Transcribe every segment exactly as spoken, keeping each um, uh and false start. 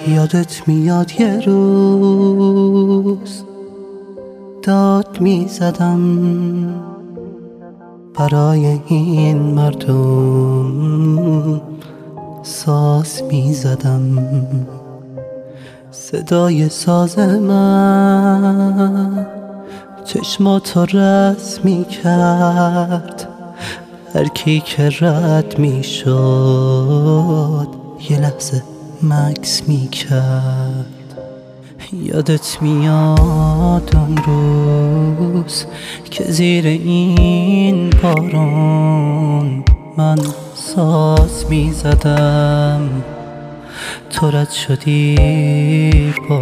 یادت میاد یه روز داد میزدم برای این مردم، ساز میزدم. صدای ساز من چشماتو رس میکرد، هر کی که رد میشد یه لحظه مکس میکرد. یادت میاد اون روز که زیر این بارون من ساز میزدم، تو رد شدی با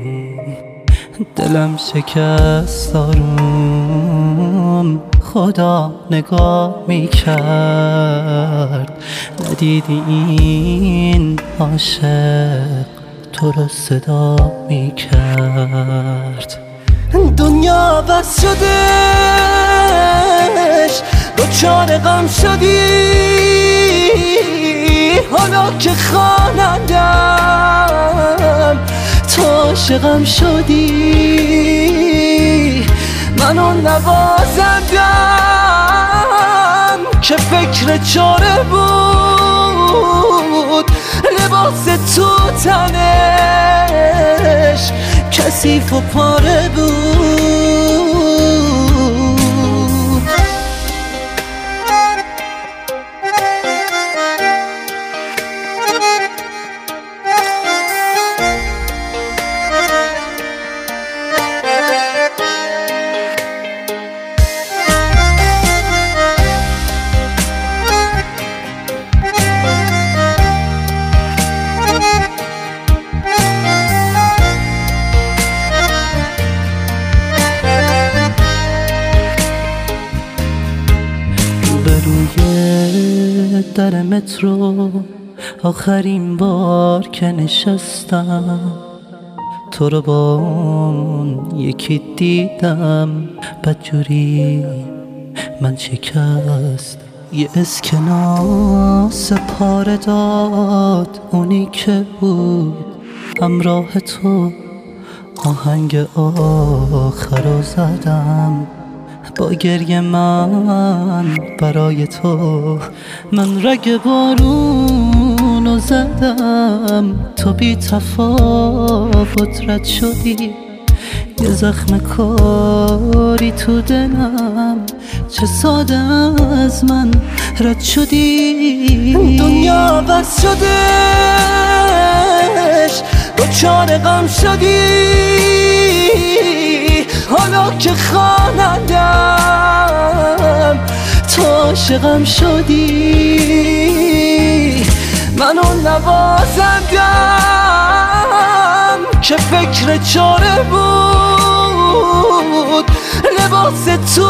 دلم شکست آروم. خدا نگاه میکرد، ندیدی این عاشق تو رو صدا میکرد. دنیا بس شدش، دوچار غم شدی، حالا که خوانندم تو عاشقم شدی. منو نوازندم که فکر چاره بود، لباس تو تنش کثیف و پاره بود. روی در مترو آخرین بار که نشستم، تو رو با اون یکی دیدم، بدجوری من شکست. یه اسکناس پاره داد اونی که بود همراه تو، آهنگ آخر رو زدم با گریه من برای تو. من رگ بارونو زدم، تو بی تفاوت رد شدی، یه زخم کاری تو دلم، چه ساده از من رد شدی. دنیا بس شدش، دوچار غم شدی، حالا که خوانندم تو عاشقم شدی. منو نوازندم که فکر چاره بود، لباس تو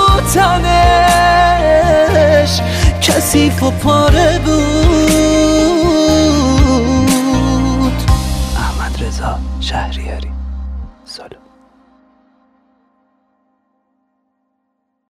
تنش کثیف و پاره بود. احمد رضا شهری.